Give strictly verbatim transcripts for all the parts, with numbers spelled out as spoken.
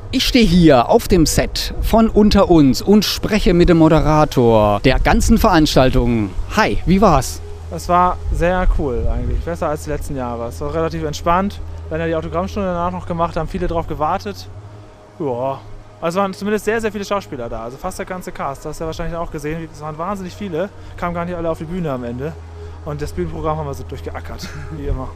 Ich stehe hier auf dem Set von Unter uns und spreche mit dem Moderator der ganzen Veranstaltung. Hi, wie war's? Es war sehr cool eigentlich, besser als die letzten Jahre. Es war relativ entspannt. Wir haben ja die Autogrammstunde danach noch gemacht, haben viele drauf gewartet. Ja, also waren zumindest sehr, sehr viele Schauspieler da, also fast der ganze Cast. Das hast du ja wahrscheinlich auch gesehen, es waren wahnsinnig viele, kamen gar nicht alle auf die Bühne am Ende. Und das Bühnenprogramm haben wir so durchgeackert, wie immer.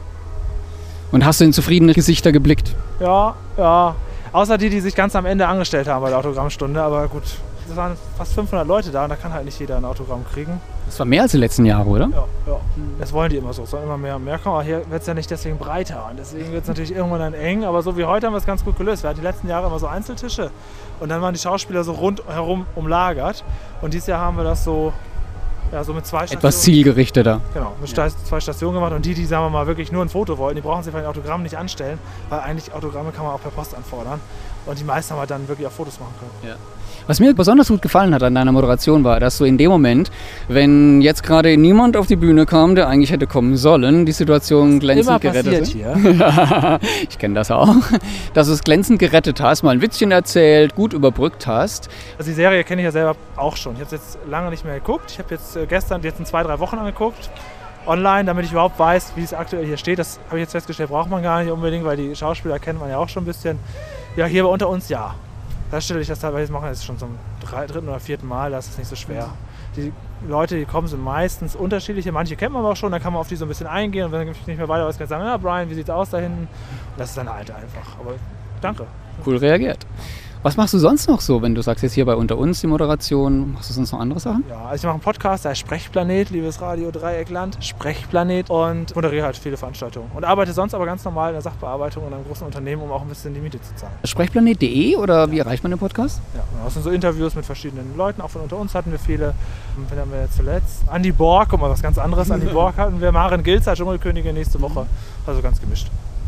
Und hast du in zufriedene Gesichter geblickt? Ja, ja. Außer die, die sich ganz am Ende angestellt haben bei der Autogrammstunde. Aber gut, es waren fast fünfhundert Leute da und da kann halt nicht jeder ein Autogramm kriegen. Das war mehr als die letzten Jahre, oder? Ja, ja. Das wollen die immer so. Es soll immer mehr und mehr kommen. Aber hier wird es ja nicht deswegen breiter. Und deswegen wird es natürlich irgendwann dann eng. Aber so wie heute haben wir es ganz gut gelöst. Wir hatten die letzten Jahre immer so Einzeltische. Und dann waren die Schauspieler so rundherum umlagert. Und dieses Jahr haben wir das so... Ja, so mit zwei Stationen. Etwas zielgerichteter. Genau, mit ja. zwei Stationen gemacht und die, die, sagen wir mal, wirklich nur ein Foto wollten, die brauchen sich bei den Autogrammen nicht anstellen, weil eigentlich Autogramme kann man auch per Post anfordern und die meisten haben halt dann wirklich auch Fotos machen können. Ja. Was mir besonders gut gefallen hat an deiner Moderation war, dass du in dem Moment, wenn jetzt gerade niemand auf die Bühne kam, der eigentlich hätte kommen sollen, die Situation glänzend gerettet hast. Hier. Ich kenne das auch. Dass du es glänzend gerettet hast, mal ein Witzchen erzählt, gut überbrückt hast. Also die Serie kenne ich ja selber auch schon. Ich habe es jetzt lange nicht mehr geguckt. Ich habe jetzt gestern, jetzt in zwei, drei Wochen angeguckt, online, damit ich überhaupt weiß, wie es aktuell hier steht. Das habe ich jetzt festgestellt, braucht man gar nicht unbedingt, weil die Schauspieler kennt man ja auch schon ein bisschen. Ja, hier bei Unter uns, ja. Da stelle ich das teilweise, jetzt machen wir das schon zum dritten oder vierten Mal, das ist nicht so schwer. Die Leute, die kommen, sind meistens unterschiedliche, manche kennt man aber auch schon, dann kann man auf die so ein bisschen eingehen und wenn ich nicht mehr weiter weiß, kann ich sagen, ja Brian, wie sieht's aus da hinten? Und das ist dann halt einfach, aber danke. Cool reagiert. Was machst du sonst noch so, wenn du sagst, jetzt hier bei Unter uns die Moderation, machst du sonst noch andere Sachen? Ja, also ich mache einen Podcast, der heißt Sprechplanet, liebes Radio Dreieckland, Sprechplanet und moderiere halt viele Veranstaltungen. Und arbeite sonst aber ganz normal in der Sachbearbeitung in einem großen Unternehmen, um auch ein bisschen die Miete zu zahlen. Sprechplanet punkt de oder wie erreicht man den Podcast? Ja, das sind so Interviews mit verschiedenen Leuten, auch von Unter uns hatten wir viele. Wen haben wir jetzt zuletzt? Andi Borg, guck mal, was ganz anderes. Andi Borg hatten wir, Maren Gilzer, Dschungelkönigin nächste Woche, also ganz gemischt.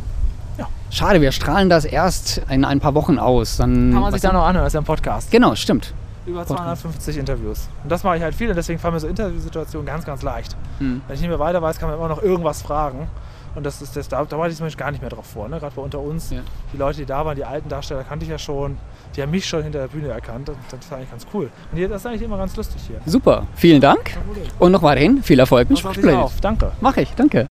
Ja. Schade, wir strahlen das erst in ein paar Wochen aus. Dann kann man sich da noch anhören, das ist ja ein Podcast. Genau, stimmt. Über zweihundertfünfzig Interviews. Und das mache ich halt viel und deswegen fallen mir so Interviewsituationen ganz, ganz leicht. Hm. Wenn ich nicht mehr weiter weiß, kann man immer noch irgendwas fragen. Und das ist das, da, da war ich zum Beispiel gar nicht mehr drauf vor. Ne? Gerade bei Unter uns, ja. Die Leute, die da waren, die alten Darsteller kannte ich ja schon. Die haben mich schon hinter der Bühne erkannt. Und das war eigentlich ganz cool. Und hier, das ist eigentlich immer ganz lustig hier. Super, vielen Dank. Und noch weiterhin viel Erfolg mit Sprechplanet. Danke. Mach ich, danke.